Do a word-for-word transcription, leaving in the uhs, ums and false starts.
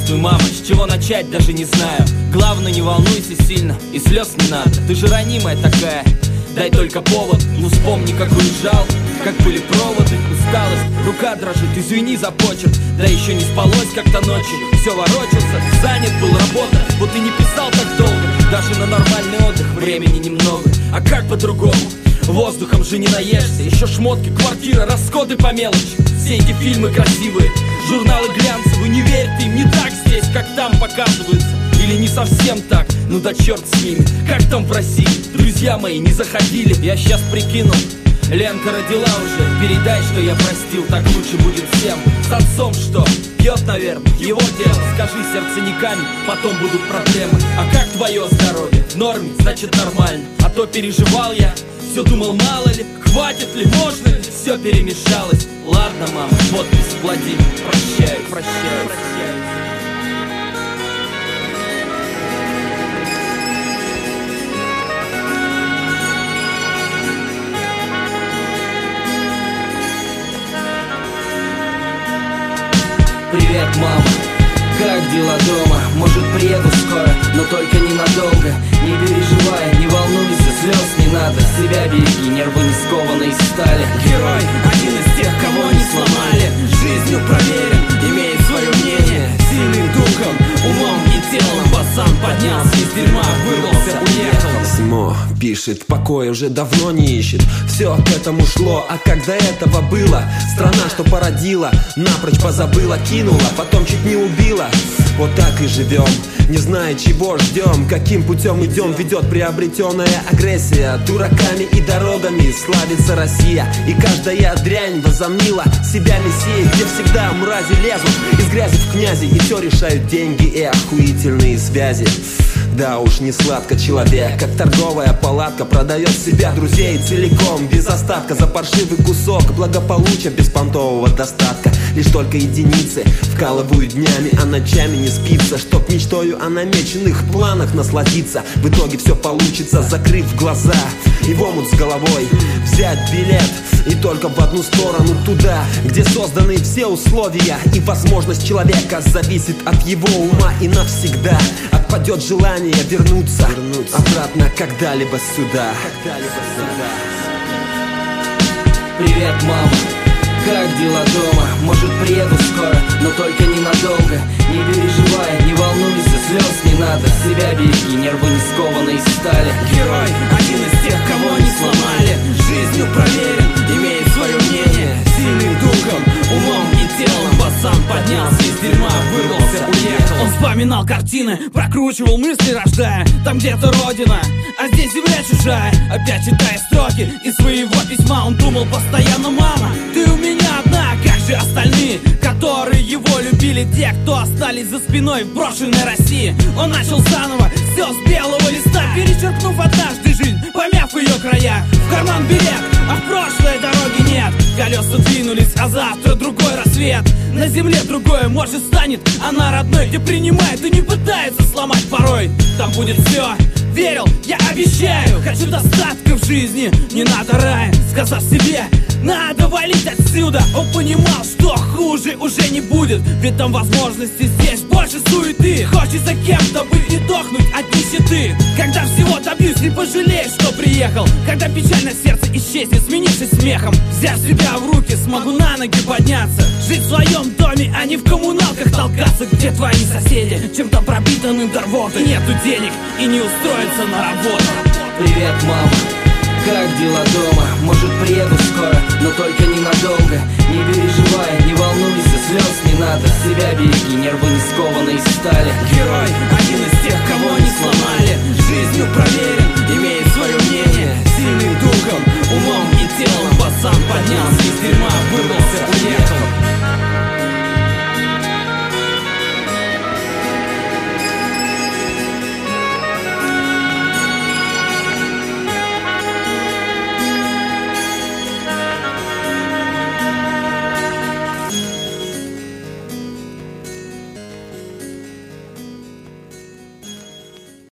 Здравствуй, мама, с чего начать, даже не знаю. Главное, не волнуйся сильно, и слез не надо. Ты же ранимая такая, дай только повод. Ну вспомни, как уезжал, как были проводы. Усталость, рука дрожит, извини за почерк. Да еще не спалось как-то ночью, все ворочался. Занят был работа, вот и не писал так долго. Даже на нормальный отдых времени немного. А как по-другому? Воздухом же не наешься. Еще шмотки, квартира, расходы по мелочи. Все эти фильмы красивые, журналы глянцевые. Не верь ты им, не так здесь, как там показывается. Или не совсем так, ну да черт с ними. Как там в России, друзья мои не заходили. Я сейчас прикинул, Ленка родила уже. Передай, что я простил, так лучше будет всем. С отцом что? Пьет, наверное, его дело. Скажи, сердце не камень, потом будут проблемы. А как твое здоровье? В норме, значит нормально. А то переживал я, все думал, мало ли, хватит ли, можно ли. Все перемешалось. Ладно, мама, подпись Владимир. Прощаю, прощаю, прощаю. Привет, мама, как дела дома? Может, приеду скоро, но только ненадолго. Не переживай, не волнуйся, слез не надо. Себя береги, нервы не скованы из стали. Герой, один из тех, кого не сломали. Жизнью проверен, имеет свое мнение. Сильным духом, умом и телом. Пацан поднялся из дерьма, вырвался, уехал. Письмо пишет, покой уже давно не ищет. Все к этому шло, а как до этого было? Страна, что породила, напрочь позабыла, кинула, потом чуть не убила. Вот так и живем, не зная, чего ждем. Каким путем идем, ведет приобретенная агрессия. Дураками и дорогами славится Россия. И каждая дрянь возомнила себя мессией, где всегда мрази лезут из грязи в князи. И все решают деньги и охуительные связи. Да уж, не сладко человек, как торговая палатка, продает себя, друзей целиком, без остатка, за паршивый кусок благополучия беспонтового достатка. Лишь только единицы вкалывают днями, а ночами не спится, чтоб мечтою о намеченных планах насладиться. В итоге все получится, закрыв глаза и в омут с головой взять билет, и только в одну сторону, туда, где созданы все условия. И возможность человека зависит от его ума, и навсегда отпадет желание вернуться, вернуться обратно когда-либо сюда. Когда-либо сюда. Привет, мама, как дела дома? Может, приеду скоро, но только ненадолго. Не переживай, не волнуйся, слез не надо. Себя береги, нервы не скованы из стали. Герой, один из тех, кого не сломали. Жизнью проверен, имеет свое мнение. Сильным духом, умом и телом. Пацан поднялся из дерьма, вырвался, уехал. Он вспоминал картины, прокручивал мысли, рождая там где-то родина, а здесь земля чужая. Опять читая строки из своего письма, он думал постоянно: мама, ты у меня одна, как же остальные, которые его любили, те, кто остались за спиной в брошенной России. Он начал заново, все с белого листа, перечеркнув однажды жизнь, помяв ее края. В карман билет, а в прошлое дороги нет. Колеса двинулись, а завтра другой рассвет. На земле другое, может, станет она родной, где принимает и не пытается сломать порой. Там будет все, верил, я обещаю. Хочу достатка в жизни, не надо рая. Сказав себе, надо валить отсюда, он понимал, что хуже уже не будет. Ведь там возможности здесь больше суеты. Хочется кем-то быть и дохнуть от нищеты. Когда всего добьюсь, не пожалеешь, что приехал. Когда печаль на сердце исчезнет, сменившись смехом. Взяв себя в руки, смогу на ноги подняться. Жить в своем доме, а не в коммуналках толкаться. Где твои соседи, чем-то пропитанным до рвоты. Нету денег и не устроиться на работу. Привет, мама, как дела дома? Может, приеду скоро, но только ненадолго. Не переживай, не волнуйся, слез не надо. Себя береги, нервы не скованы из стали. Герой, один из тех, кого не сломали. Жизнью проверен, имеет свое мнение. Сильным духом, умом и телом. Пацан поднялся из дерьма, вырвался.